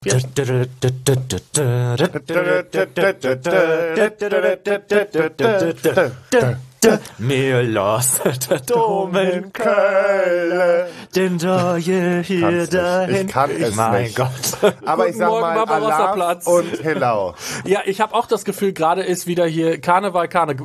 Mir los Domen Köln, den da hier dahin. Ich kann es mein nicht. Gott. Aber ich sag Morgen, mal Barbarossa-Platz. Alarm und Hello. Ja, ich habe auch das Gefühl, gerade ist wieder hier Karneval.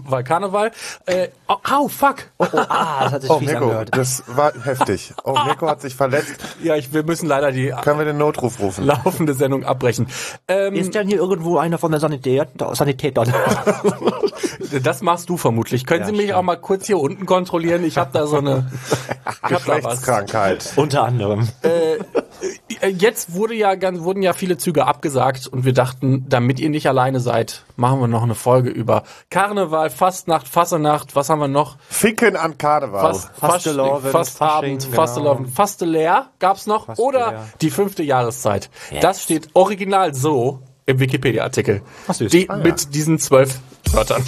Fuck. Das hat sich Oh, fies Mirko, angehört. das war heftig. Oh, Mirko hat sich verletzt. Ja, wir müssen leider die Können wir den Notruf rufen? laufende Sendung abbrechen. Ist denn hier irgendwo einer von der Sanität dort? Das machst du vermutlich. Können Sie mich auch mal kurz hier unten kontrollieren? Ich habe da so eine Geschlechtskrankheit. Unter anderem. Jetzt wurden ja viele Züge abgesagt und wir dachten, damit ihr nicht alleine seid, machen wir noch eine Folge über Karneval, Fastnacht, Fassenacht, was haben wir noch? Ficken an Karneval. Fastelovend, Fastabend, Fasching, Fastelovend, Fastelehr gab's noch oder Fastelehr. die 5. Jahreszeit. Yes. Das steht original so im Wikipedia-Artikel. Ach, süß. Mit diesen 12 Wörtern.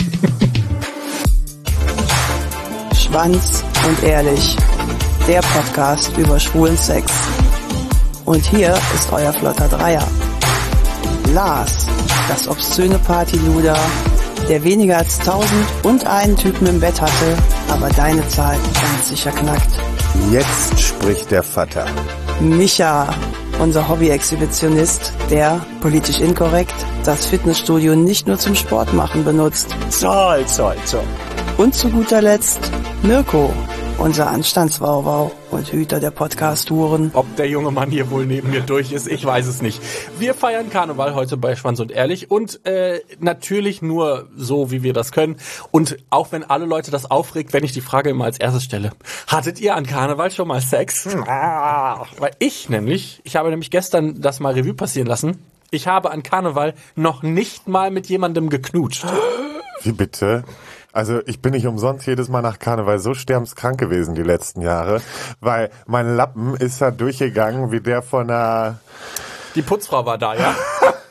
Schwanz und ehrlich, der Podcast über schwulen Sex. Und hier ist euer flotter Dreier. Lars, das obszöne Partyluder, der weniger als 1001 Typen im Bett hatte, aber deine Zahl ganz sicher knackt. Jetzt spricht der Vater. Micha, unser Hobby-Exhibitionist, der, politisch inkorrekt, das Fitnessstudio nicht nur zum Sport machen benutzt. Zoll. Und zu guter Letzt Mirko, unser Anstandswauwau und Hüter der Podcast-Touren. Ob der junge Mann hier wohl neben mir durch ist, ich weiß es nicht. Wir feiern Karneval heute bei Schwanz und Ehrlich und natürlich nur so, wie wir das können. Und auch wenn alle Leute das aufregt, wenn ich die Frage immer als erstes stelle. Hattet ihr an Karneval schon mal Sex? Weil ich habe nämlich gestern das mal Revue passieren lassen. Ich habe an Karneval noch nicht mal mit jemandem geknutscht. Wie bitte? Also ich bin nicht umsonst jedes Mal nach Karneval so sterbenskrank gewesen die letzten Jahre, weil mein Lappen ist da durchgegangen wie der von einer... Die Putzfrau war da, ja?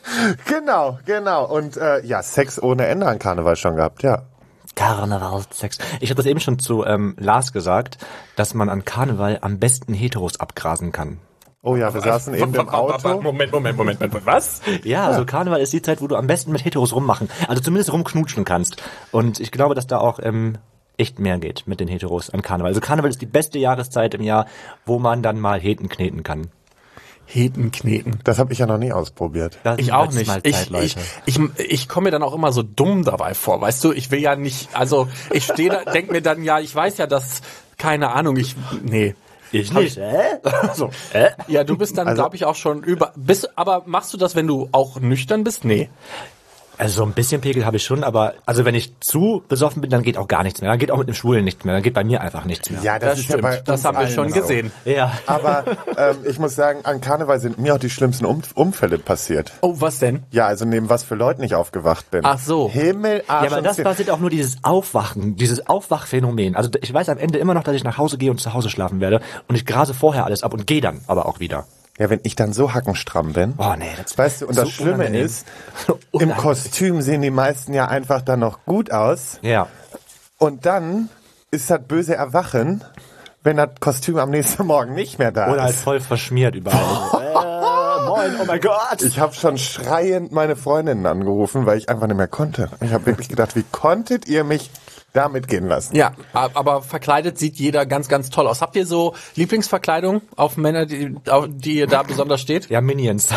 Genau. Und Sex ohne Ende an Karneval schon gehabt, ja. Karnevalsex. Ich habe das eben schon zu Lars gesagt, dass man an Karneval am besten Heteros abgrasen kann. Oh ja, wir saßen eben im Auto. Moment, was? Ja, also Karneval ist die Zeit, wo du am besten mit Heteros rummachen, also zumindest rumknutschen kannst. Und ich glaube, dass da auch echt mehr geht mit den Heteros an Karneval. Also Karneval ist die beste Jahreszeit im Jahr, wo man dann mal Heten kneten kann. Heten kneten. Das habe ich ja noch nie ausprobiert. Das Ich ist auch jetzt nicht. mal Zeit, Leute. Ich komme mir dann auch immer so dumm dabei vor, weißt du? Ich will ja nicht, also ich stehe da, denk mir dann, ja, ich weiß ja, dass, keine Ahnung, nee. Ich nicht. So. Ja, du bist dann, glaube ich, auch schon aber machst du das, wenn du auch nüchtern bist? Nee. Also so ein bisschen Pegel habe ich schon, aber also wenn ich zu besoffen bin, dann geht auch gar nichts mehr. Dann geht auch mit dem Schwulen nichts mehr. Dann geht bei mir einfach nichts mehr. Ja, Das stimmt. bei Das uns haben wir allen schon so. gesehen. Ja. Aber ich muss sagen, an Karneval sind mir auch die schlimmsten Unfälle passiert. Oh, was denn? Ja, also neben was für Leuten ich aufgewacht bin. Ach so. Himmel, Arsch Ja, aber und das Zwirn. passiert auch nur dieses Aufwachphänomen. Also ich weiß am Ende immer noch, dass ich nach Hause gehe und zu Hause schlafen werde. Und ich grase vorher alles ab und gehe dann aber auch wieder. Ja, wenn ich dann so hackenstramm bin. Oh nee, das Weißt du, und das so Schlimme unangenehm. ist, im Kostüm sehen die meisten ja einfach dann noch gut aus. Ja. Und dann ist das böse Erwachen, wenn das Kostüm am nächsten Morgen nicht mehr da Oder halt ist. voll verschmiert überall. Moin, oh mein Gott. Ich habe schon schreiend meine Freundinnen angerufen, weil ich einfach nicht mehr konnte. Ich habe wirklich gedacht, wie konntet ihr mich da mitgehen lassen? Ja, aber verkleidet sieht jeder ganz, ganz toll aus. Habt ihr so Lieblingsverkleidung auf Männer, die ihr da besonders steht? Ja, Minions.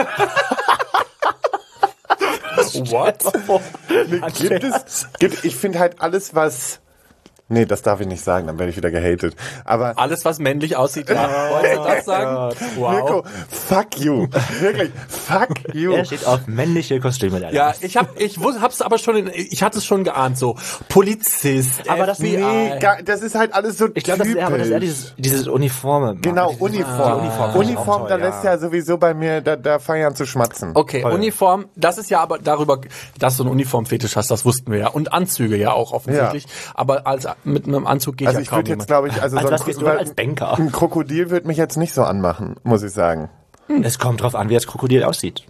What? Ich finde halt alles, was... Nee, das darf ich nicht sagen, dann werde ich wieder gehatet. Aber Alles, was männlich aussieht, ja. Wolltest du das sagen? Wow. Mirko, fuck you. Wirklich, fuck you. Er steht auf männliche Kostüme. Ja, ich hab's aber schon, ich hatte es schon geahnt, so Polizist, Aber das- FBI. Nee, das ist halt alles so Ich glaube, das ist eher dieses Uniforme. Genau, Dieses- Uniform. Uniform, Uniform, da ja. lässt ja sowieso bei mir, da feiern zu schmatzen. Okay, Voll. Uniform, das ist ja aber darüber, dass du einen Uniformfetisch hast, das wussten wir ja. Und Anzüge ja auch offensichtlich. Aber mit einem Anzug geht Also ja ich kaum würde jemand. jetzt, glaube ich, also Als so was gehst du als Banker? ein Krokodil würde mich jetzt nicht so anmachen, muss ich sagen. Es kommt drauf an, wie das Krokodil aussieht.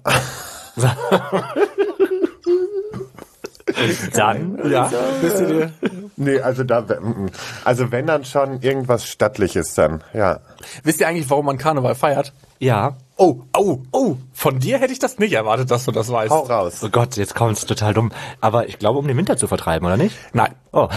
Dann, Ja, bist du dir... Nee, also also wenn dann schon irgendwas Stattliches dann, ja. Wisst ihr eigentlich, warum man Karneval feiert? ja, Oh. Von dir hätte ich das nicht erwartet, dass du das weißt. Hau raus. Oh Gott, jetzt kommt's total dumm. Aber ich glaube, um den Winter zu vertreiben, oder nicht? Nein. Oh.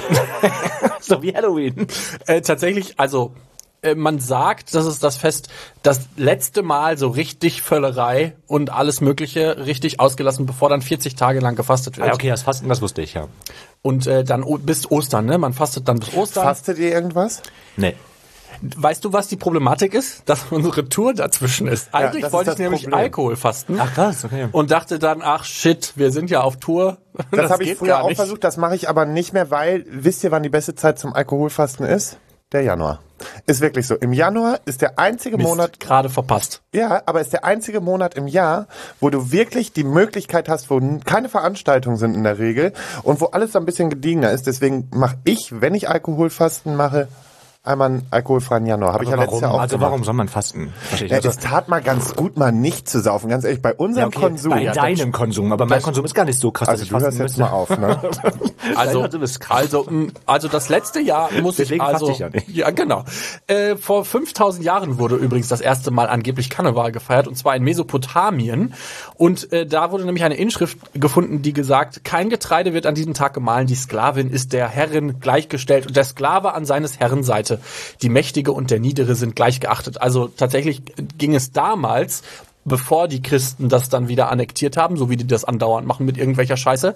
So wie Halloween. Tatsächlich, also man sagt, das ist das Fest, das letzte Mal so richtig Völlerei und alles Mögliche richtig ausgelassen, bevor dann 40 Tage lang gefastet wird. Ah, okay, das Fasten, das wusste ich, ja. Und dann bis Ostern, ne? Man fastet dann bis Ostern. Fastet ihr irgendwas? Nee. Weißt du, was die Problematik ist? Dass unsere Tour dazwischen ist. Eigentlich das ist wollte ich das nämlich Problem. Alkohol fasten. Ach krass, okay. Und dachte dann, ach shit, wir sind ja auf Tour. Das habe ich geht früher gar auch nicht. versucht, das mache ich aber nicht mehr, weil, wisst ihr, wann die beste Zeit zum Alkoholfasten ist? Der Januar. Ist wirklich so. Im Januar ist der einzige Monat, gerade verpasst. ja, aber ist der einzige Monat im Jahr, wo du wirklich die Möglichkeit hast, wo keine Veranstaltungen sind in der Regel und wo alles so ein bisschen gediegener ist. Deswegen mache ich, wenn ich Alkoholfasten mache, einmal einen alkoholfreien Januar. Habe ich ja letztes Jahr auch Also gemacht. warum soll man fasten? Verstehe ich Ja, nicht. es tat mal ganz gut, mal nicht zu saufen. Ganz ehrlich, bei unserem Konsum. Bei deinem Konsum, aber mein Konsum ist gar nicht so krass, Also dass ich du hörst fasten jetzt müsste. mal auf, ne? Also, du bist krass. also das letzte Jahr muss Deswegen ich also, faste ich ja nicht. ja genau. Vor 5000 Jahren wurde übrigens das erste Mal angeblich Karneval gefeiert, und zwar in Mesopotamien. Und da wurde nämlich eine Inschrift gefunden, die gesagt, kein Getreide wird an diesem Tag gemahlen, die Sklavin ist der Herrin gleichgestellt und der Sklave an seines Herren Seite. Die Mächtige und der Niedere sind gleich geachtet. Also tatsächlich ging es damals, bevor die Christen das dann wieder annektiert haben, so wie die das andauernd machen mit irgendwelcher Scheiße,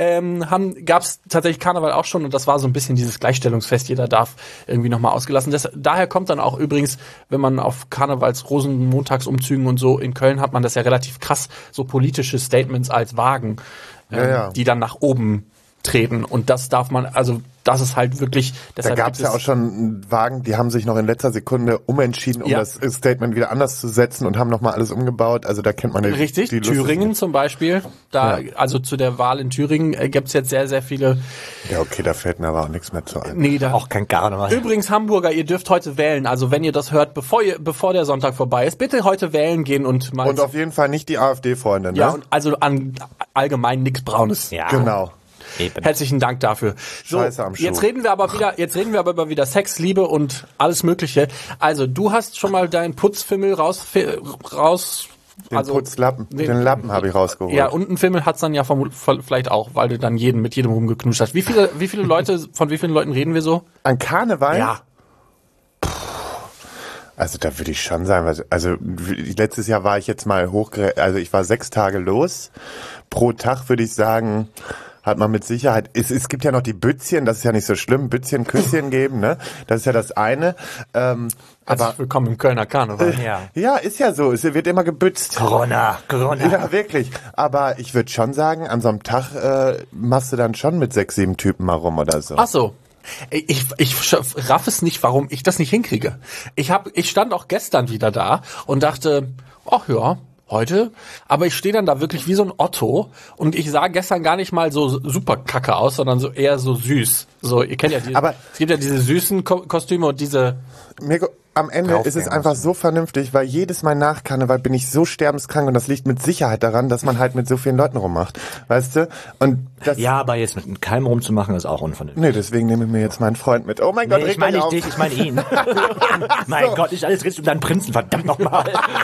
gab es tatsächlich Karneval auch schon, und das war so ein bisschen dieses Gleichstellungsfest, jeder darf irgendwie nochmal ausgelassen. Daher kommt dann auch übrigens, wenn man auf Karnevals-Rosenmontagsumzügen und so in Köln hat man das ja relativ krass, so politische Statements als Wagen, Ja. die dann nach oben treten, und das darf man, also das ist halt wirklich, Da deshalb gab es ja auch schon Wagen, die haben sich noch in letzter Sekunde umentschieden, um Ja. das Statement wieder anders zu setzen und haben nochmal alles umgebaut. Also da kennt man Richtig, die Thüringen zum Beispiel, also zu der Wahl in Thüringen gibt's jetzt sehr, sehr viele. Ja, okay, da fällt mir aber auch nichts mehr zu ein. Nee, da Auch kein Karneval. Übrigens, Hamburger, ihr dürft heute wählen. Also wenn ihr das hört, bevor der Sonntag vorbei ist, bitte heute wählen gehen und mal. Und auf jeden Fall nicht die AfD-Freunde, ne? ja, und also allgemein nichts Braunes. Ja. Genau. Eben. Herzlichen Dank dafür. So, Scheiße am Schuh. jetzt reden wir aber über wieder Sex, Liebe und alles Mögliche. Also, du hast schon mal deinen Putzfimmel raus Den Putzlappen, den Lappen habe ich rausgeholt. Ja, und ein Fimmel hat's dann ja vielleicht auch, weil du dann mit jedem rumgeknutscht hast. Wie viele Leute, von wie vielen Leuten reden wir so? An Karneval? Ja. Also da würde ich schon sagen, also letztes Jahr war ich jetzt mal also ich war 6 Tage los. Pro Tag würde ich sagen, hat man mit Sicherheit, es gibt ja noch die Bützchen, das ist ja nicht so schlimm, Bützchen, Küsschen geben, ne? Das ist ja das eine. Aber Herzlich willkommen im Kölner Karneval. ja, ist ja so, es wird immer gebützt. Corona. Ja, wirklich. Aber ich würde schon sagen, an so einem Tag machst du dann schon mit 6, 7 Typen mal rum oder so. Ach so. Ich raff es nicht, warum ich das nicht hinkriege. Ich stand auch gestern wieder da und dachte, ach ja, heute, aber ich stehe dann da wirklich wie so ein Otto, und ich sah gestern gar nicht mal so super kacke aus, sondern so eher so süß. So, ihr kennt ja es gibt ja diese süßen Kostüme und diese. Mirko, am Ende ist es einfach so vernünftig, weil jedes Mal nach Karneval bin ich so sterbenskrank, und das liegt mit Sicherheit daran, dass man halt mit so vielen Leuten rummacht, weißt du? Und das, Ja, aber jetzt mit keinem rumzumachen ist auch unvernünftig. nee, deswegen nehme ich mir jetzt meinen Freund mit. Oh mein Gott, Nee, ich reg meine mich nicht auf. dich, ich meine ihn. Mein Gott, nicht alles redest du um deinen Prinzen, verdammt nochmal.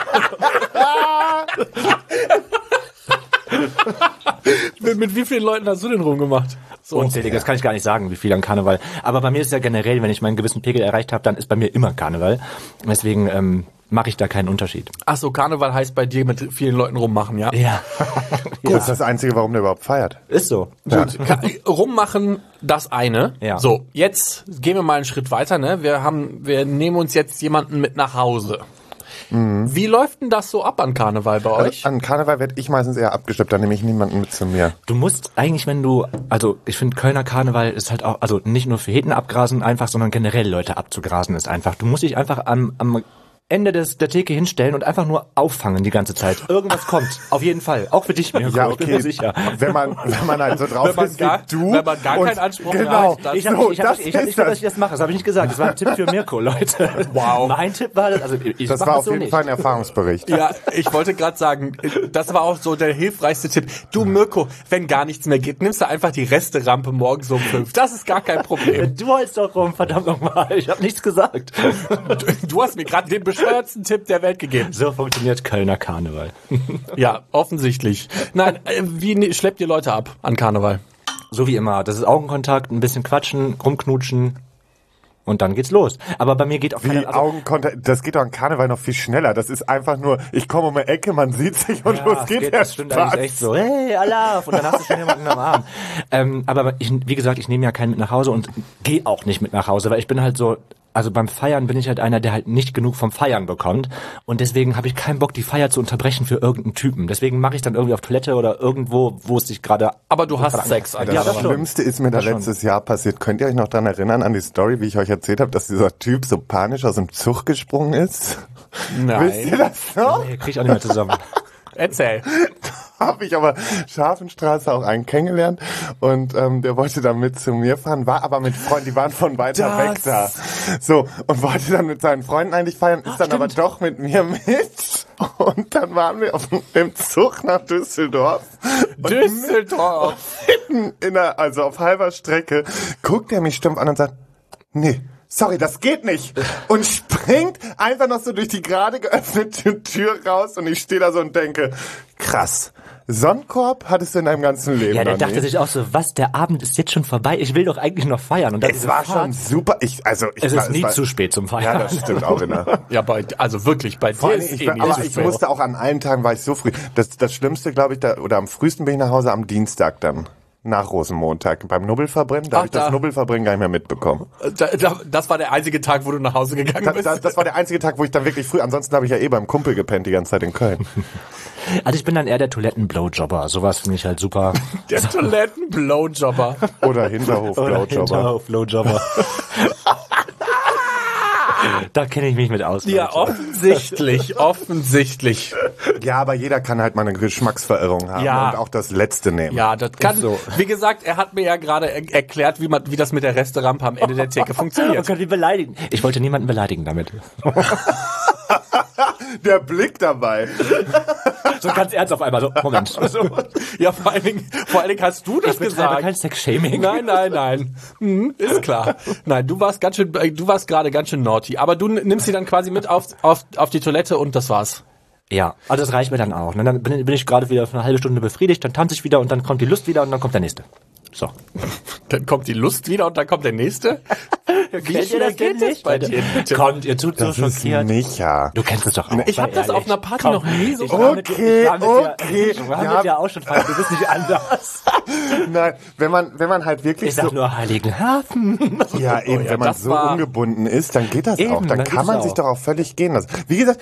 Mit wie vielen Leuten hast du denn rumgemacht? So. Unzählig, das kann ich gar nicht sagen, wie viel an Karneval. Aber bei mir ist ja generell, wenn ich meinen gewissen Pegel erreicht habe, dann ist bei mir immer Karneval. Deswegen mache ich da keinen Unterschied. Ach so, Karneval heißt bei dir mit vielen Leuten rummachen, ja? Ja. Das ist das Einzige, warum der überhaupt feiert. Ist so. Gut, rummachen, das eine. Ja. So, jetzt gehen wir mal einen Schritt weiter, ne? Wir nehmen uns jetzt jemanden mit nach Hause. Wie läuft denn das so ab an Karneval bei euch? An Karneval werde ich meistens eher abgesteppt, dann nehme ich niemanden mit zu mir. Du musst eigentlich, also ich finde Kölner Karneval ist halt auch, also nicht nur für Heten abgrasen einfach, sondern generell Leute abzugrasen ist einfach. Du musst dich einfach am Ende der Theke hinstellen und einfach nur auffangen die ganze Zeit. Irgendwas kommt, auf jeden Fall. Auch für dich, Mirko, Ja, ich bin okay. mir sicher. Wenn man halt so drauf ist wie du. wenn man gar und keinen Anspruch mehr genau, hat, dann- Ich habe so, nicht das gesagt, ist dass ich das mache. Das habe ich nicht gesagt. Das war ein Tipp für Mirko, Leute. Wow. Mein Tipp war das, also ich Das mach war das auf so jeden nicht. Fall ein Erfahrungsbericht. Ja, ich wollte gerade sagen, das war auch so der hilfreichste Tipp. Du Mirko, wenn gar nichts mehr geht, nimmst du einfach die Resterampe morgens um 5. Das ist gar kein Problem. Du holst doch rum, verdammt nochmal. Ich habe nichts gesagt. Du hast mir gerade den bescheuertsten Tipp der Welt gegeben. So funktioniert Kölner Karneval. Ja, offensichtlich. Nein, wie schleppt ihr Leute ab an Karneval? So wie immer. Das ist Augenkontakt, ein bisschen quatschen, rumknutschen. Und dann geht's los. Aber bei mir geht auch Wie Augenkontakt, das geht doch an Karneval noch viel schneller. Das ist einfach nur, ich komme um die Ecke, man sieht sich und los geht der Das stimmt eigentlich echt so, hey, Allah, und dann hast du schon jemanden am Arm. Aber wie gesagt, ich nehme ja keinen mit nach Hause und gehe auch nicht mit nach Hause, weil ich bin halt so, also beim Feiern bin ich halt einer, der halt nicht genug vom Feiern bekommt und deswegen habe ich keinen Bock, die Feier zu unterbrechen für irgendeinen Typen. Deswegen mache ich dann irgendwie auf Toilette oder irgendwo, wo es sich gerade... Aber du hast Sex. Das Schlimmste ist mir da letztes Jahr passiert. Könnt ihr euch noch daran erinnern, an die Story, wie ich euch erzählt habe, dass dieser Typ so panisch aus dem Zug gesprungen ist? Nein. Wisst ihr das noch? Nee, krieg ich auch nicht mehr zusammen. Erzähl. Habe ich aber Scharfenstraße auch einen kennengelernt und der wollte dann mit zu mir fahren, war aber mit Freunden, die waren von weiter weg da. So, und wollte dann mit seinen Freunden eigentlich feiern, ist dann aber doch mit mir mit. Und dann waren wir im Zug nach Düsseldorf. Düsseldorf. Mitten also auf halber Strecke, guckt er mich stumpf an und sagt, nee. Sorry, das geht nicht. Und springt einfach noch so durch die gerade geöffnete Tür raus und ich stehe da so und denke, krass. Sonnenkorb hattest du in deinem ganzen Leben Ja, der noch dachte nie. sich auch so, was, der Abend ist jetzt schon vorbei, ich will doch eigentlich noch feiern. Und dann Es war schon super. Es ist nie zu spät zum Feiern. Ja, das stimmt auch. Ja, also wirklich, bei dir ist nie aber zu ich spät. musste auch an allen Tagen, war ich so früh. Das Schlimmste, glaube ich, oder am frühesten bin ich nach Hause am Dienstag dann. Nach Rosenmontag beim Nubbelverbrennen. Da habe ich das Nubbelverbrennen gar nicht mehr mitbekommen. Das war der einzige Tag, wo du nach Hause gegangen bist. Das war der einzige Tag, wo ich dann wirklich früh, ansonsten habe ich ja beim Kumpel gepennt die ganze Zeit in Köln. Also ich bin dann eher der Toiletten-Blowjobber. Sowas finde ich halt super. Der Toiletten-Blowjobber. Oder Hinterhof-Blowjobber. Blowjobber. Da kenne ich mich mit aus. Ja, offensichtlich. Ja, aber jeder kann halt mal eine Geschmacksverirrung haben Ja. und auch das Letzte nehmen. Ja, das kann so. Wie gesagt, er hat mir ja gerade erklärt, wie das mit der Resterampe am Ende der Theke Oh funktioniert. Gott, wie beleidigen. Ich wollte niemanden beleidigen damit. Der Blick dabei. So ganz ernst auf einmal. So, Moment. So. Ja, vor allen Dingen hast du das Ich betreibe gesagt. kein Sex-Shaming. Nein. Ist klar. Nein, du warst gerade ganz schön naughty. Aber du nimmst sie dann quasi mit auf die Toilette und das war's. Ja, also das reicht mir dann auch. Ne? Dann bin ich gerade wieder für eine halbe Stunde befriedigt, dann tanze ich wieder und dann kommt die Lust wieder und dann kommt der nächste. So. Dann kommt die Lust wieder und dann kommt der nächste. Wie schnell geht das bei dir? Bitte? Kommt, ihr tut so Das ist schockiert. Micha. Du kennst es doch auch. Ich habe das auf einer Party noch nie so Ich war mit dir Ja. auch schon falsch. Du bist nicht anders. Nein, wenn man halt wirklich Ich sag so... nur Heiligenhafen. Ja, eben, ja, wenn man das so war- ungebunden ist, dann geht das Eben, auch. Dann dann kann geht's man auch. sich doch auch völlig gehen lassen. Wie gesagt,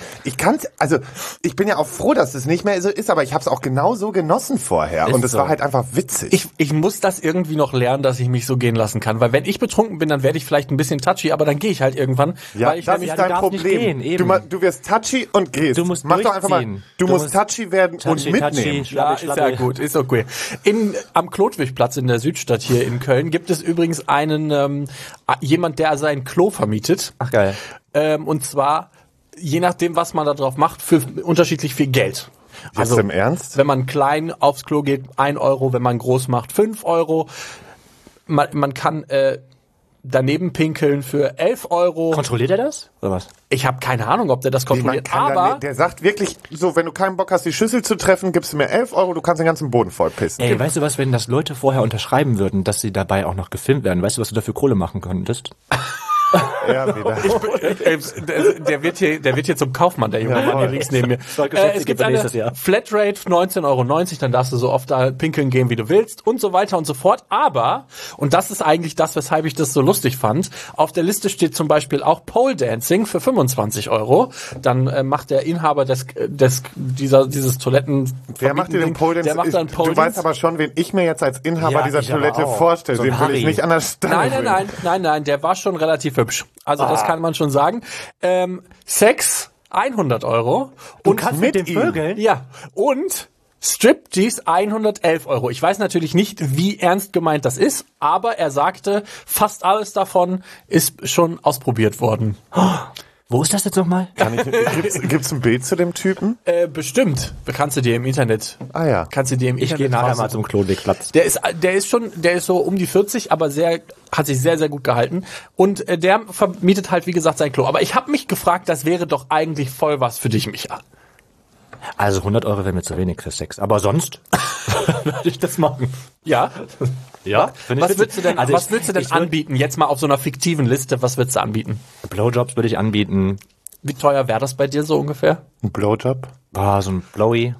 ich bin ja auch froh, dass es nicht mehr so ist, aber ich habe es auch genau so genossen vorher. Ist Und es so. war halt einfach witzig. Ich muss das irgendwie noch lernen, dass ich mich so gehen lassen kann. Weil wenn ich betrunken bin, dann werde ich vielleicht ein bisschen touchy, aber dann gehe ich halt irgendwann. Ja, weil ich das nämlich ist dein du darfst nicht Problem. gehen, eben. Du wirst touchy und gehst. Du musst Mach doch einfach mal. durchziehen. Du Du musst musst touchy werden und mitnehmen. Ja, ist ja gut, ist okay. Am Klotwigplatz in der Südstadt hier in Köln gibt es übrigens einen jemand, der sein Klo vermietet. Ach geil. Und zwar, je nachdem, was man da drauf macht, für unterschiedlich viel Geld. Jetzt im Ernst? Wenn man klein aufs Klo geht, 1 Euro, wenn man groß macht, 5 Euro. Man kann daneben pinkeln für 11 Euro. Kontrolliert er das? Oder was? Ich habe keine Ahnung, ob der das Man kontrolliert, kann aber der sagt wirklich so, wenn du keinen Bock hast, die Schüssel zu treffen, gibst du mir 11 Euro, du kannst den ganzen Boden voll pissen. Ey, weißt du was, wenn das Leute vorher unterschreiben würden, dass sie dabei auch noch gefilmt werden, weißt du, was du dafür Kohle machen könntest? Ja, wieder. der wird hier zum Kaufmann, der junge Mann hier links neben mir. Es gibt eine nächstes Jahr. Flatrate 19,90 Euro, dann darfst du so oft da pinkeln gehen, wie du willst und so weiter und so fort. Aber, und das ist eigentlich das, weshalb ich das so lustig fand, auf der Liste steht zum Beispiel auch Pole Dancing für 25 Euro. Dann macht der Inhaber dieses Toiletten... Wer macht dir den Pole Dance? Der macht dann Pole Du Dance. weißt aber schon, wen ich mir jetzt als Inhaber Ja, dieser ich aber Toilette auch. vorstelle. So ein Den will ich Harry. nicht an der Stange Nein, der war schon relativ hübsch. Also das kann man schon sagen. Sex 100 Euro. Du kannst mit dem ihm. Vögeln? Ja, und Striptease 111 Euro. Ich weiß natürlich nicht, wie ernst gemeint das ist, aber er sagte, fast alles davon ist schon ausprobiert worden. Wo ist das jetzt nochmal? Gibt's ein Bild zu dem Typen? Bestimmt. Kannst du dir im Internet. Ah ja. Kannst du dir im Ich Internet gehe nachher raussuchen. mal zum Klonwegplatz. Der ist so um die 40, aber hat sich sehr, sehr gut gehalten. Und der vermietet halt, wie gesagt, sein Klo. Aber ich habe mich gefragt, das wäre doch eigentlich voll was für dich, Micha. Also 100 Euro wäre mir zu wenig für Sex. Aber sonst würde ich das machen. Ja? Ja? Was würdest du denn, Also was würdest du denn ich würd- anbieten? Jetzt mal auf so einer fiktiven Liste, was würdest du anbieten? Blowjobs würde ich anbieten. Wie teuer wäre das bei dir so ungefähr? Ein Blowjob? So ein Blowy.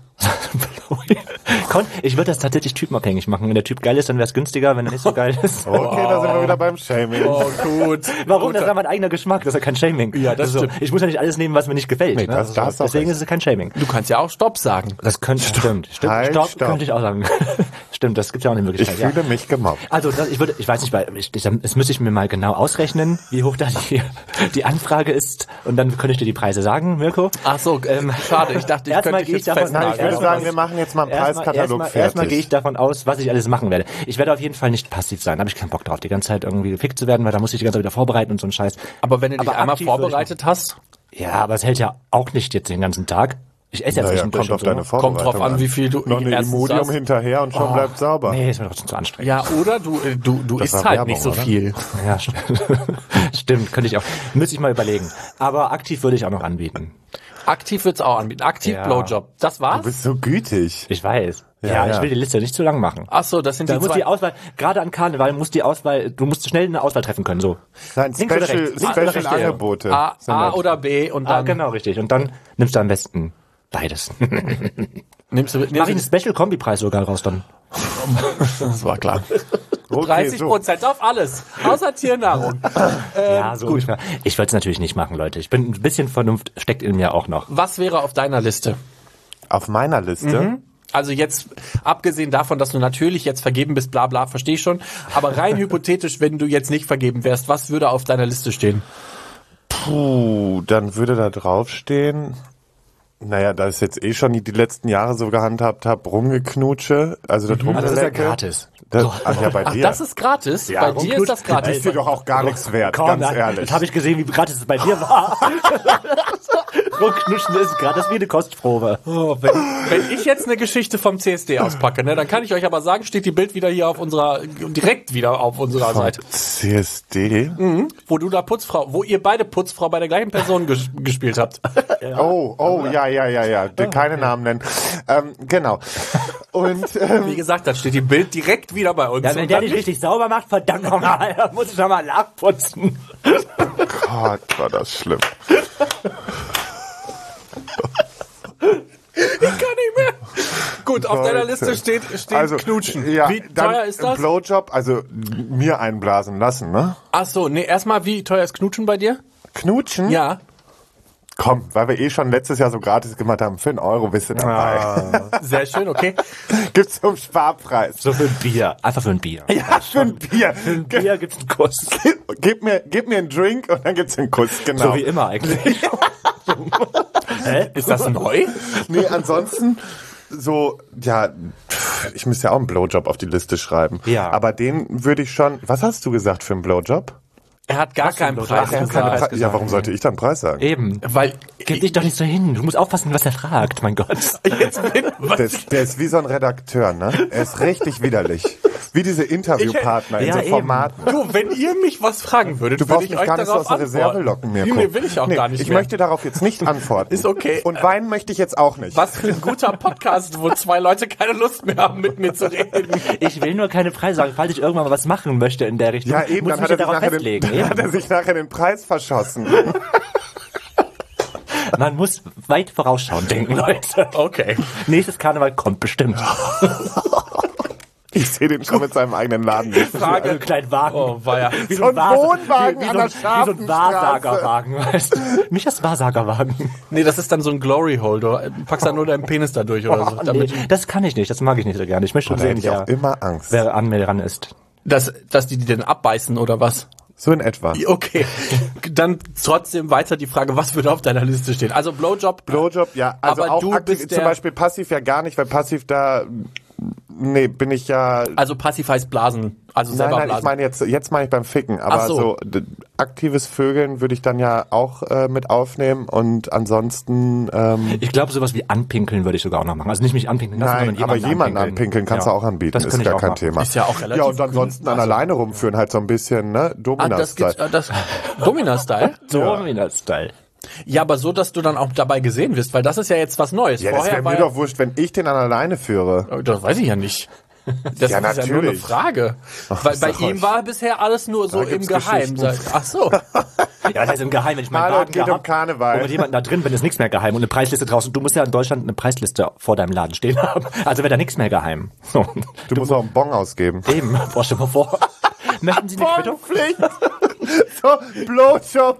Ich würde das tatsächlich typenabhängig machen. Wenn der Typ geil ist, dann wäre es günstiger. Wenn er nicht so geil ist. Okay, da sind wir wieder beim Shaming. Oh, gut. Warum? Das ist ja mein eigener Geschmack. Das ist ja kein Shaming. Ja, das stimmt. Ich muss ja nicht alles nehmen, was mir nicht gefällt. Nee, Ne? das hast du auch Deswegen recht. ist es kein Shaming. Du kannst ja auch Stopp sagen. Das könnte, stimmt. Halt, Stopp, stopp. könnte ich auch sagen. Stimmt, das gibt's ja auch eine Ich Möglichkeit. Ja. fühle mich gemobbt. Also ich weiß nicht, das müsste ich mir mal genau ausrechnen, wie hoch da die Anfrage ist, und dann könnte ich dir die Preise sagen, Mirko. Ach so, schade. Ich dachte, ich Erstmal könnte dich gehe jetzt ich davon- festnageln. Nein, ich würde sagen, wir machen jetzt mal einen Preiskatalog fertig. Erstmal gehe ich davon aus, was ich alles machen werde. Ich werde auf jeden Fall nicht passiv sein, da habe ich keinen Bock drauf, die ganze Zeit irgendwie gefickt zu werden, weil da muss ich die ganze Zeit wieder vorbereiten und so ein Scheiß. Aber wenn du dich einmal aktiv würde ich vorbereitet hast, Ja, aber es hält ja auch nicht jetzt den ganzen Tag. Ich esse ja Naja, zwischendurch kommt auf und so. deine Vorbereitung kommt drauf an, wie viel du Noch eine erstens Imodium hast. hinterher und schon bleibt sauber. Nee, ist mir trotzdem zu anstrengend. Ja, oder du Das isst war halt Werbung, nicht so oder? viel. Ja, stimmt, könnte ich auch. Müsste ich mal überlegen. Aber aktiv würde ich auch noch anbieten. Aktiv wird's auch anbieten. Aktiv Ja. Blowjob. Das Du war's? bist so gütig. Ich weiß. Ja, Ich ja. will die Liste nicht zu lang machen. Ach so, das sind Da die muss zwei. die Auswahl, gerade an Karneval du musst schnell eine Auswahl treffen können, so. Nein, Links oder rechts? Links oder rechts, ja. Special-Angebote. A oder B und dann Genau, richtig. Und dann nimmst du am besten beides. nimmst du Mach ich einen Special-Kombi-Preis sogar raus dann. das war klar. Okay, so. 30% auf alles, außer Tiernahrung. Ja, so ungefähr. Ich würde es natürlich nicht machen, Leute. Ich bin ein bisschen Vernunft steckt in mir auch noch. Was wäre auf deiner Liste? Auf meiner Liste? Also jetzt, abgesehen davon, dass du natürlich jetzt vergeben bist, bla bla, verstehe ich schon. Aber rein hypothetisch, wenn du jetzt nicht vergeben wärst, was würde auf deiner Liste stehen? Dann würde da draufstehen, naja, da ich jetzt schon die letzten Jahre so gehandhabt habe, Rumgeknutsche, also das Rumgelecke. Das ist ja gratis. Ach ja, bei dir. Das ist gratis. Ja, Bei dir ist das Das gratis. ist dir doch auch gar nichts wert, Komm, ganz nein, ehrlich. Das habe ich gesehen, wie gratis es bei dir war. Rumknutschen ist gratis wie eine Kostprobe. Oh, wenn ich jetzt eine Geschichte vom CSD auspacke, ne, dann kann ich euch aber sagen, steht die Bild wieder hier direkt wieder auf unserer Seite. CSD? Wo wo ihr beide Putzfrau bei der gleichen Person gespielt habt. Oh, ja. Keine Namen nennen. Genau. Und Wie gesagt, dann steht die Bild direkt wieder bei uns. Ja, wenn Und der dann dich richtig sauber macht, verdammt nochmal, dann muss ich nochmal nachputzen. Gott, war das schlimm. Ich kann nicht mehr. Gut, auf deiner Liste steht Knutschen. Ja, Wie dann teuer ist das? Blowjob, also mir einblasen lassen, ne? Ach so, nee, erstmal, wie teuer ist Knutschen bei dir? Knutschen? Ja. Komm, weil wir schon letztes Jahr so gratis gemacht haben, für 1 Euro bist du dabei. Sehr schön, okay. Gibt's zum Sparpreis. So für ein Bier. Einfach für ein Bier. Ja, für ein Bier. Für ein Bier gibt's einen Kuss. Gib mir einen Drink und dann gibt's einen Kuss, genau. So wie immer eigentlich. Hä? Ist das neu? Nee, ansonsten so, ja, ich müsste ja auch einen Blowjob auf die Liste schreiben. Ja. Aber den würde ich schon, was hast du gesagt für einen Blowjob? Er hat gar keinen Preis er hat gesagt. keinen Preis Ja, warum sollte ich dann Preis sagen? Eben. Weil Gib dich doch nicht so hin. Du musst aufpassen, was er fragt, mein Gott. Der ist wie so ein Redakteur, ne? Er ist richtig widerlich. Wie diese Interviewpartner in Ja, so eben. Formaten. du, wenn ihr mich was fragen würdet, Du würde brauchst ich mich euch gar nicht so aus darauf der Reserve antworten. locken, Mirko. Nee, will ich auch gar nicht Ich mehr. möchte darauf jetzt nicht antworten. Ist okay. Und weinen möchte ich jetzt auch nicht. Was für ein guter Podcast, wo 2 Leute keine Lust mehr haben, mit mir zu reden. Ich will nur keine Preise sagen, falls ich irgendwann mal was machen möchte in der Richtung. Ja, eben, muss dann ich hat mich darauf dann festlegen. hat er sich nachher den Preis verschossen. Man muss weit vorausschauend denken, Leute. Okay. Nächstes Karneval kommt bestimmt. Ich sehe den schon mit seinem eigenen Laden. Frage. Einen kleinen Wagen. Oh, war ja. Wie So ein Wohnwagen wie an so der ein Scharfenstraße. Wahrsagerwagen, weißt du? Michas Wahrsagerwagen. Nee, das ist dann so ein Glory Hole. Du packst dann nur deinen Penis da durch oder so. Nee, Damit, das kann ich nicht, das mag ich nicht so gerne. Ich möchte schon Da hätte sehen, ich auch immer Angst. wer an mir dran ist. dass die denn abbeißen oder was? So in etwa. Okay. Dann trotzdem weiter die Frage, was würde auf deiner Liste stehen? Also Blowjob. Blowjob, ja. Also Aber auch du aktiv, bist zum Beispiel passiv ja gar nicht, weil passiv da, nee, bin ich ja... Also passiv heißt blasen. Also selber Nein, ich blasen. meine jetzt meine ich beim Ficken, aber Ach so. aktives Vögeln würde ich dann ja auch mit aufnehmen und ansonsten Ich glaube, sowas wie anpinkeln würde ich sogar auch noch machen. Also nicht mich anpinkeln lassen, nein, sondern aber jemanden anpinkeln kannst du auch anbieten, Das ist könnte ich gar auch kein machen. Thema. Ist ja auch relativ Ja, und ansonsten an alleine rumführen, halt so ein bisschen, ne, das gibt's, Domina-Style. das Domina-Style? Domina-Style. Ja, aber so, dass du dann auch dabei gesehen wirst, weil das ist ja jetzt was Neues. Ja, das wäre mir doch wurscht, wenn ich den an alleine führe. Das weiß ich ja nicht. Das Ja, ist ja nur eine natürlich. Frage. Weil bei doch ihm was. war bisher alles nur so Da im gibt's Geheim. Geschichten. Ach so. Ja, das heißt im Geheim, wenn ich meinen Hallo, Wagen geht um gehabt Karneval. und mit jemandem da drin bin, ist nichts mehr geheim und eine Preisliste draußen. Du musst ja in Deutschland eine Preisliste vor deinem Laden stehen haben. Also wäre da nichts mehr geheim. So. Du musst auch einen Bon ausgeben. Eben, boah, stell mal vor. Möchten Sie eine Quittung? Bonpflicht! So, Blowjob!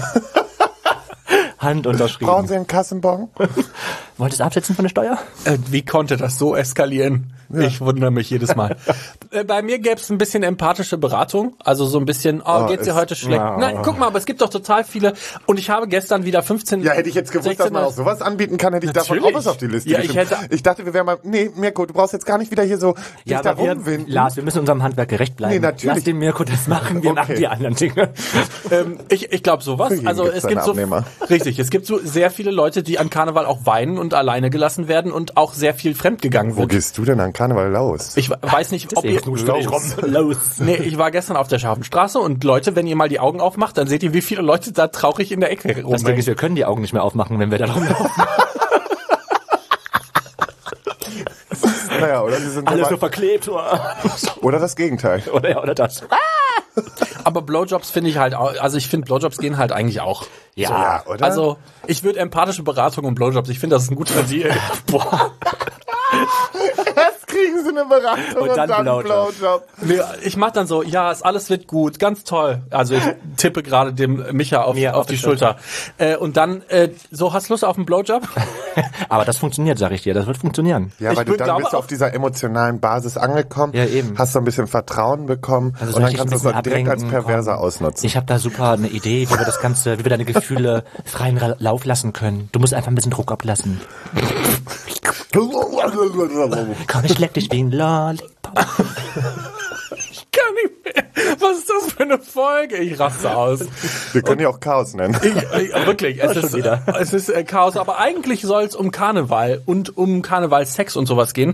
Hand unterschrieben. Brauchen Sie einen Kassenbon? Wollt ihr es absetzen von der Steuer? Wie konnte das so eskalieren? Ja. Ich wundere mich jedes Mal. Bei mir gäbe es ein bisschen empathische Beratung. Also so ein bisschen, geht's dir heute schlecht? Nein, guck mal, aber es gibt doch total viele. Und ich habe gestern wieder 15... Ja, hätte ich jetzt gewusst, dass man auch sowas anbieten kann, hätte ich davon auch was auf die Liste geschrieben. Ich dachte, wir wären mal... Nee, Mirko, du brauchst jetzt gar nicht wieder hier so dich da rumwinden. Lars, wir müssen unserem Handwerk gerecht bleiben. Nee, natürlich. Lass den Mirko das machen, wir machen die anderen Dinge. Ich glaube sowas. Also es gibt so... Richtig, es gibt so sehr viele Leute, die an Karneval auch weinen und alleine gelassen werden und auch sehr viel fremdgegangen wird. Wo gehst du denn an Karneval los? Ich weiß nicht, ob ihr... Los. Nee, ich war gestern auf der scharfen Straße und Leute, wenn ihr mal die Augen aufmacht, dann seht ihr, wie viele Leute da traurig in der Ecke Das Ding rumhängen. ist, wir können die Augen nicht mehr aufmachen, wenn wir da rumlaufen. Naja, oder sie sind Alles aber, so verklebt. oder das Gegenteil. Oder das. Aber Blowjobs finde ich halt auch, also ich finde Blowjobs gehen halt eigentlich auch. Ja, oder? Also ich würde empathische Beratung und Blowjobs, ich finde, das ist ein guter Deal. Boah. Erst kriegen sie eine Beratung Und dann Blowjob. Nee, ich mach dann so, ja, alles wird gut, ganz toll. Also ich tippe gerade dem Micha auf die Schulter. Und dann, so, hast du Lust auf einen Blowjob? Aber das funktioniert, sag ich dir. Das wird funktionieren. Ja, weil Ich dann glaube bist du auf dieser emotionalen Basis angekommen, Ja, eben. hast so ein bisschen Vertrauen bekommen Also und dann richtig kannst du es ein dann bisschen direkt als ablenken, Perverser komm. ausnutzen. Ich habe da super eine Idee, wie wir das Ganze, wie wir deine Gefühle freien Lauf lassen können. Du musst einfach ein bisschen Druck ablassen. Komm, ich leck dich wie ein Lollipop. Kann nicht mehr. Was ist das für eine Folge? Ich raste aus. Wir können ja auch Chaos nennen. Wirklich, es ist Chaos. Aber eigentlich soll es um Karneval und um Karnevalsex und sowas gehen.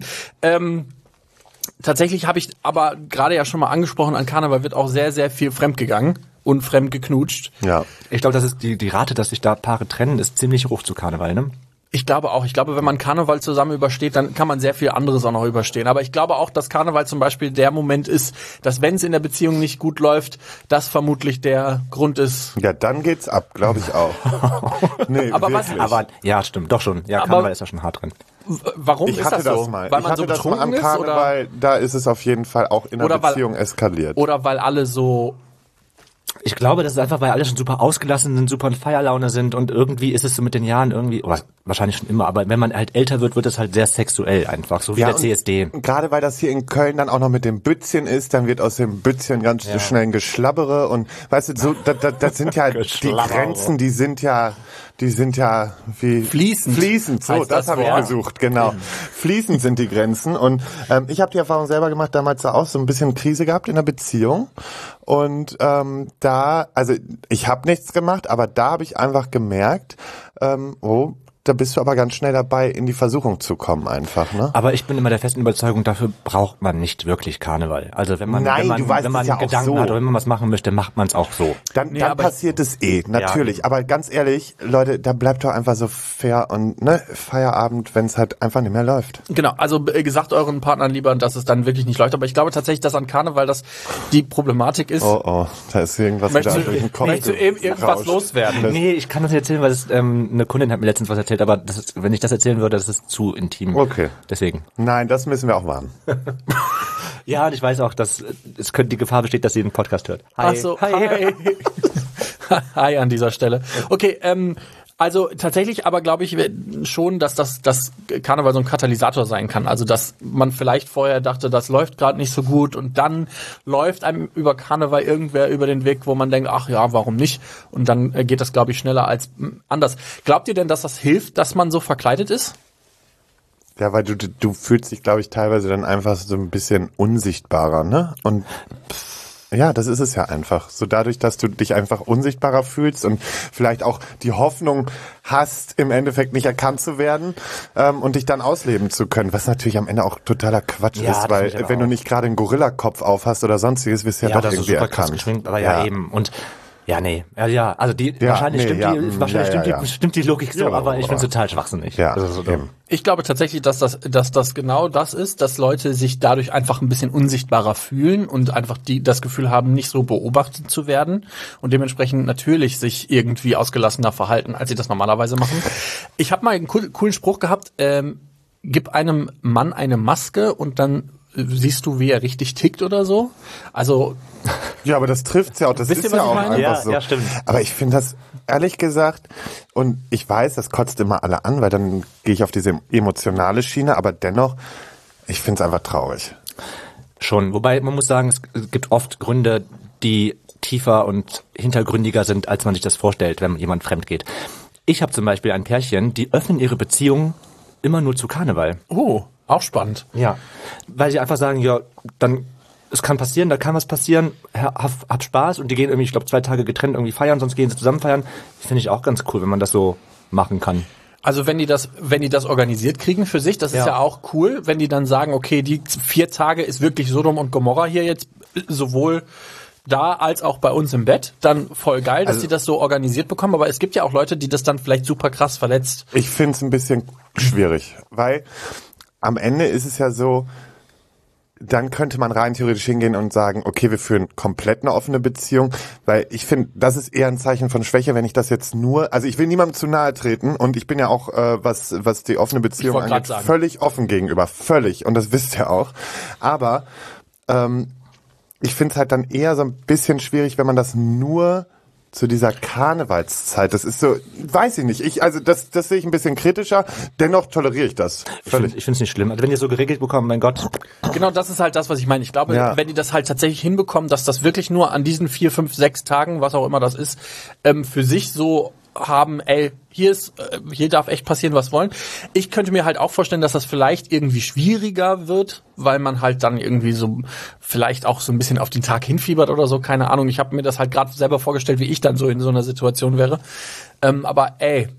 Tatsächlich habe ich aber gerade ja schon mal angesprochen, an Karneval wird auch sehr, sehr viel fremdgegangen und fremdgeknutscht. Ja. Ich glaube, das ist die Rate, dass sich da Paare trennen, ist ziemlich hoch zu Karneval, ne? Ich glaube auch. Ich glaube, wenn man Karneval zusammen übersteht, dann kann man sehr viel anderes auch noch überstehen. Aber ich glaube auch, dass Karneval zum Beispiel der Moment ist, dass wenn es in der Beziehung nicht gut läuft, das vermutlich der Grund ist. Ja, dann geht's ab, glaube ich auch. Nee, Aber was- wirklich. Aber ja, stimmt, doch schon. Ja, Aber- Karneval ist ja schon hart drin. Warum Ich ist hatte das so? das mal. Weil Ich man hatte so das mal am betrunken ist Karneval, da ist es auf jeden Fall auch in der Oder weil- Beziehung eskaliert. oder weil alle so... Ich glaube, das ist einfach, weil alle schon super ausgelassen sind, super in Feierlaune sind und irgendwie ist es so mit den Jahren irgendwie, oder wahrscheinlich schon immer, aber wenn man halt älter wird, wird es halt sehr sexuell einfach, so wie der und CSD. Gerade weil das hier in Köln dann auch noch mit dem Bützchen ist, dann wird aus dem Bützchen ganz schnell ein Geschlabbere und weißt du, so das sind ja die Geschlabbere. Grenzen, die sind ja wie Fließend. Fließend, so, Heißt das das habe ich Wort. gesucht, genau. Fließend sind die Grenzen und ich habe die Erfahrung selber gemacht, damals da auch so ein bisschen Krise gehabt in der Beziehung und also ich habe nichts gemacht, aber da habe ich einfach gemerkt, da bist du aber ganz schnell dabei, in die Versuchung zu kommen einfach, ne? Aber ich bin immer der festen Überzeugung, dafür braucht man nicht wirklich Karneval. Also wenn man, Nein, wenn man, du weißt wenn man es ja auch Gedanken so. hat oder wenn man was machen möchte, macht man es auch so. Dann aber passiert es natürlich. Aber ganz ehrlich, Leute, da bleibt doch einfach so fair und Feierabend, wenn es halt einfach nicht mehr läuft. Genau, also gesagt euren Partnern lieber, dass es dann wirklich nicht läuft. Aber ich glaube tatsächlich, dass an Karneval das die Problematik ist. Oh, da ist irgendwas Möchtest wieder durch den Kopf. du irgendwas gerauscht. loswerden? Nee, ich kann das nicht erzählen, weil das, eine Kundin hat mir letztens was erzählt, aber das ist, wenn ich das erzählen würde, das ist zu intim. Okay. Deswegen. Nein, das müssen wir auch warnen. Ja, und ich weiß auch, dass die Gefahr besteht, dass sie den Podcast hört. Ach so, hi. Hi an dieser Stelle. Okay, also tatsächlich aber glaube ich schon, dass das Karneval so ein Katalysator sein kann. Also dass man vielleicht vorher dachte, das läuft gerade nicht so gut und dann läuft einem über Karneval irgendwer über den Weg, wo man denkt, ach ja, warum nicht? Und dann geht das, glaube ich, schneller als anders. Glaubt ihr denn, dass das hilft, dass man so verkleidet ist? Ja, weil du fühlst dich, glaube ich, teilweise dann einfach so ein bisschen unsichtbarer, ne? Und Ja, das ist es ja einfach. So dadurch, dass du dich einfach unsichtbarer fühlst und vielleicht auch die Hoffnung hast, im Endeffekt nicht erkannt zu werden und dich dann ausleben zu können, was natürlich am Ende auch totaler Quatsch ist, weil wenn du nicht gerade einen Gorillakopf auf hast oder sonstiges, wirst du ja doch irgendwie super erkannt. Krass geschminkt, aber ja eben. Und also wahrscheinlich stimmt die Logik so, aber ich finde es total schwachsinnig. Ja, das ist so dumm. Ich glaube tatsächlich, dass das genau das ist, dass Leute sich dadurch einfach ein bisschen unsichtbarer fühlen und einfach das Gefühl haben, nicht so beobachtet zu werden und dementsprechend natürlich sich irgendwie ausgelassener verhalten, als sie das normalerweise machen. Ich habe mal einen coolen Spruch gehabt, gib einem Mann eine Maske und dann siehst du, wie er richtig tickt oder so. Also ja, aber das trifft's ja auch. Das ist ja auch einfach so. Ja, stimmt. Aber ich finde das ehrlich gesagt, und ich weiß, das kotzt immer alle an, weil dann gehe ich auf diese emotionale Schiene, aber dennoch, ich finde es einfach traurig. Schon. Wobei man muss sagen, es gibt oft Gründe, die tiefer und hintergründiger sind, als man sich das vorstellt, wenn jemand fremd geht. Ich habe zum Beispiel ein Pärchen, die öffnen ihre Beziehung immer nur zu Karneval. Oh, auch spannend. Ja, weil sie einfach sagen, ja, dann, es kann passieren, da kann was passieren, hab Spaß und die gehen irgendwie, ich glaube, 2 Tage getrennt irgendwie feiern, sonst gehen sie zusammen feiern. Das finde ich auch ganz cool, wenn man das so machen kann. Also wenn die das organisiert kriegen für sich, das ist ja auch cool, wenn die dann sagen, okay, die 4 Tage ist wirklich Sodom und Gomorra hier jetzt, sowohl da als auch bei uns im Bett, dann voll geil, dass sie das so organisiert bekommen, aber es gibt ja auch Leute, die das dann vielleicht super krass verletzt. Ich finde es ein bisschen schwierig, weil am Ende ist es ja so, dann könnte man rein theoretisch hingehen und sagen, okay, wir führen komplett eine offene Beziehung, weil ich finde, das ist eher ein Zeichen von Schwäche, wenn ich das jetzt nur, also ich will niemandem zu nahe treten und ich bin ja auch, was die offene Beziehung angeht, völlig offen gegenüber, völlig, und das wisst ihr auch, aber ich finde es halt dann eher so ein bisschen schwierig, wenn man das nur zu dieser Karnevalszeit, das ist so, weiß ich nicht, das sehe ich ein bisschen kritischer, dennoch toleriere ich das. Völlig. Ich finde es nicht schlimm. Also wenn ihr so geregelt bekommt, mein Gott. Genau, das ist halt das, was ich meine. Ich glaube, wenn die das halt tatsächlich hinbekommen, dass das wirklich nur an diesen 4, 5, 6 Tagen, was auch immer das ist, für sich so haben, hier darf echt passieren, was wollen. Ich könnte mir halt auch vorstellen, dass das vielleicht irgendwie schwieriger wird, weil man halt dann irgendwie so vielleicht auch so ein bisschen auf den Tag hinfiebert oder so, keine Ahnung. Ich habe mir das halt gerade selber vorgestellt, wie ich dann so in so einer Situation wäre. Aber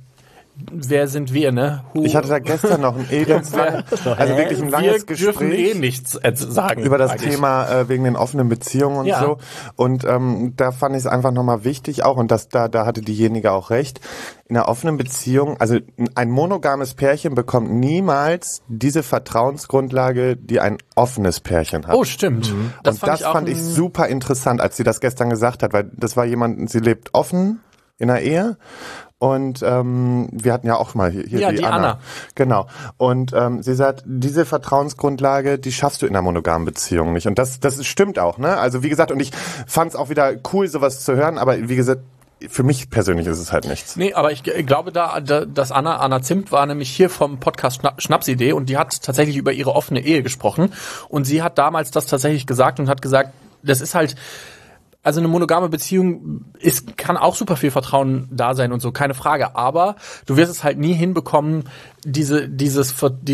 wer sind wir, ne? Ich hatte da gestern noch ein also wirklich ein langes Gespräch. Wir dürfen nichts sagen. Über das Thema wegen den offenen Beziehungen und so. Und da fand ich es einfach nochmal wichtig auch, und da hatte diejenige auch recht, in einer offenen Beziehung, also ein monogames Pärchen bekommt niemals diese Vertrauensgrundlage, die ein offenes Pärchen hat. Oh, stimmt. Und das fand ich super interessant, als sie das gestern gesagt hat, weil das war jemand, sie lebt offen in einer Ehe. Und wir hatten ja auch mal hier die Anna. Genau. Und sie sagt, diese Vertrauensgrundlage, die schaffst du in einer monogamen Beziehung nicht. Und das stimmt auch, ne? Also wie gesagt, und ich fand es auch wieder cool, sowas zu hören, aber wie gesagt, für mich persönlich ist es halt nichts. Nee, aber ich glaube, dass Anna Zimt war nämlich hier vom Podcast Schnapsidee und die hat tatsächlich über ihre offene Ehe gesprochen. Und sie hat damals das tatsächlich gesagt und hat gesagt, das ist halt, also eine monogame Beziehung kann auch super viel Vertrauen da sein und so, keine Frage. Aber du wirst es halt nie hinbekommen, dieses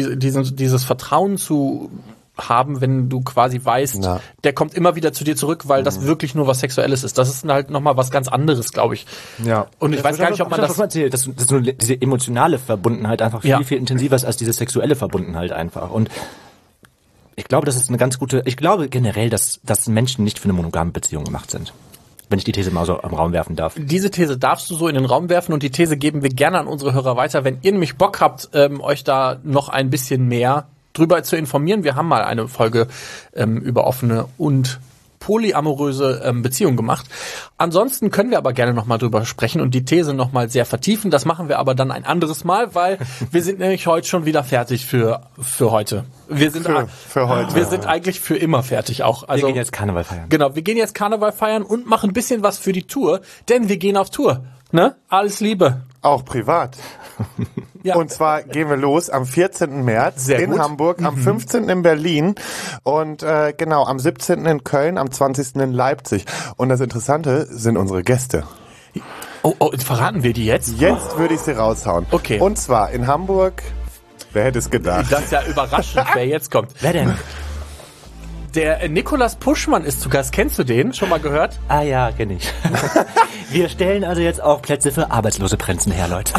Vertrauen zu haben, wenn du quasi weißt, der kommt immer wieder zu dir zurück, weil das wirklich nur was Sexuelles ist. Das ist halt nochmal was ganz anderes, glaube ich. Ja. Und ich weiß gar nicht, ob man das erzählt, dass nur diese emotionale Verbundenheit einfach viel, viel intensiver ist als diese sexuelle Verbundenheit einfach. Und ich glaube, das ist eine ganz gute, ich glaube generell, dass Menschen nicht für eine monogame Beziehung gemacht sind. Wenn ich die These mal so im Raum werfen darf. Diese These darfst du so in den Raum werfen und die These geben wir gerne an unsere Hörer weiter. Wenn ihr nämlich Bock habt, euch da noch ein bisschen mehr drüber zu informieren. Wir haben mal eine Folge über offene und polyamoröse Beziehungen gemacht. Ansonsten können wir aber gerne nochmal drüber sprechen und die These nochmal sehr vertiefen. Das machen wir aber dann ein anderes Mal, weil wir sind nämlich heute schon wieder fertig für heute. Wir sind für heute. Wir sind eigentlich für immer fertig auch. Also, wir gehen jetzt Karneval feiern. Genau, wir gehen jetzt Karneval feiern und machen ein bisschen was für die Tour, denn wir gehen auf Tour. Ne? Alles Liebe. Auch privat. Ja. Und zwar gehen wir los am 14. März in Hamburg, am 15. in Berlin und genau, am 17. in Köln, am 20. in Leipzig. Und das Interessante sind unsere Gäste. Oh, verraten wir die jetzt? Jetzt würde ich sie raushauen. Okay. Und zwar in Hamburg, wer hätte es gedacht? Das ist ja überraschend, wer jetzt kommt. Wer denn? Der Nikolas Puschmann ist zu Gast. Kennst du den? Schon mal gehört? Ah ja, kenne ich. Wir stellen also jetzt auch Plätze für arbeitslose Prinzen her, Leute.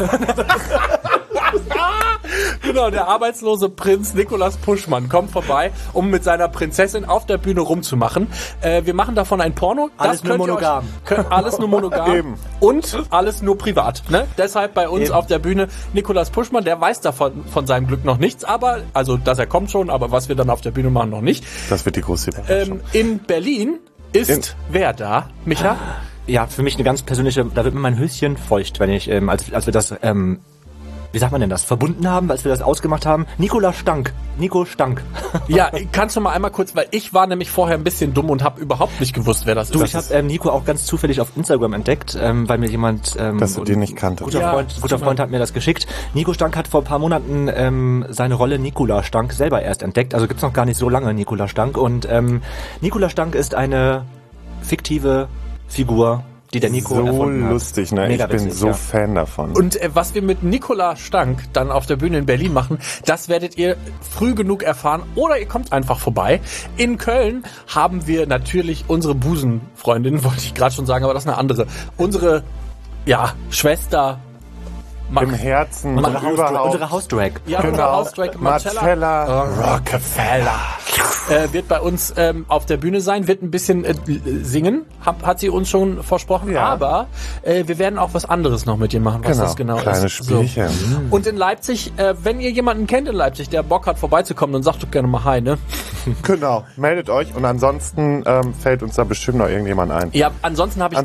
Genau, der arbeitslose Prinz Nikolas Puschmann kommt vorbei, um mit seiner Prinzessin auf der Bühne rumzumachen. Wir machen davon ein Porno. Alles nur monogam. Alles nur monogam. Eben. Und alles nur privat. Ne? Deshalb bei uns auf der Bühne Nikolas Puschmann, der weiß davon von seinem Glück noch nichts, aber, also, dass er kommt schon, aber was wir dann auf der Bühne machen, noch nicht. Das wird die große Überraschung. In Berlin ist wer da? Micha? Ja, für mich eine ganz persönliche, da wird mir mein Höschen feucht, wenn ich, als wir das, wie sagt man denn das, verbunden haben, als wir das ausgemacht haben. Nico Stank. Ja, kannst du mal einmal kurz, weil ich war nämlich vorher ein bisschen dumm und habe überhaupt nicht gewusst, wer das ist. Du, ich habe Nico auch ganz zufällig auf Instagram entdeckt, weil mir jemand... dass du den nicht kanntest. Guter Freund hat mir das geschickt. Nico Stank hat vor ein paar Monaten seine Rolle Nikola Stank selber erst entdeckt. Also gibt's noch gar nicht so lange Nikola Stank. Und Nikola Stank ist eine fiktive Figur, die der Nico erfunden hat. So lustig, ne? Mega ich bin witzig, so ja. Fan davon. Und was wir mit Nikola Stank dann auf der Bühne in Berlin machen, das werdet ihr früh genug erfahren oder ihr kommt einfach vorbei. In Köln haben wir natürlich unsere Busenfreundin, wollte ich gerade schon sagen, aber das ist eine andere. Unsere, Schwester. Im Herzen und überhaupt. Unsere House-Drag. Ja, unsere House-Drag Marcella Rockefeller wird bei uns auf der Bühne sein, wird ein bisschen singen, hat sie uns schon versprochen, aber wir werden auch was anderes noch mit ihr machen, was das genau kleine ist. Spielchen. So. Und in Leipzig, wenn ihr jemanden kennt in Leipzig, der Bock hat vorbeizukommen, dann sagt doch gerne mal Hi, ne? Genau, meldet euch und ansonsten fällt uns da bestimmt noch irgendjemand ein. Ja, ansonsten habe ich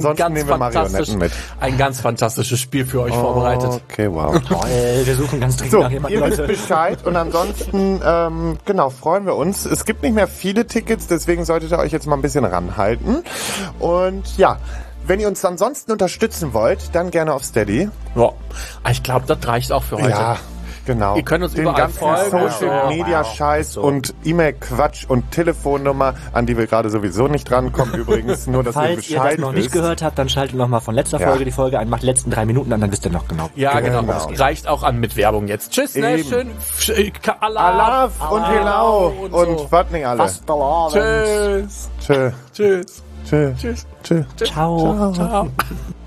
ein ganz fantastisches Spiel für euch vorbereitet. Okay, wow. Wir suchen ganz dringend So, nach jemandem, ihr wisst Leute. Bescheid und ansonsten, freuen wir uns. Es gibt nicht mehr viele Tickets, deswegen solltet ihr euch jetzt mal ein bisschen ranhalten. Und ja, wenn ihr uns ansonsten unterstützen wollt, dann gerne auf Steady. Ja, ich glaube, das reicht auch für heute. Ja, genau. Ihr könnt uns den überall ganzen folgen. Social-Media-Scheiß und E-Mail-Quatsch und Telefonnummer, an die wir gerade sowieso nicht rankommen übrigens, nur dass ihr Falls ihr das Bescheid noch nicht wisst. gehört habt, dann schaltet noch mal von letzter Folge die Folge ein, macht die letzten 3 Minuten an, dann wisst ihr noch genau. Ja, genau. Genau. Reicht auch an mit Werbung jetzt. Tschüss, ne? Eben. Schön. Alaf und Helau und was nicht alle. Tschüss. Tschö. Tschüss. Tschö. Tschüss. Tschö. Ciao. Ciao.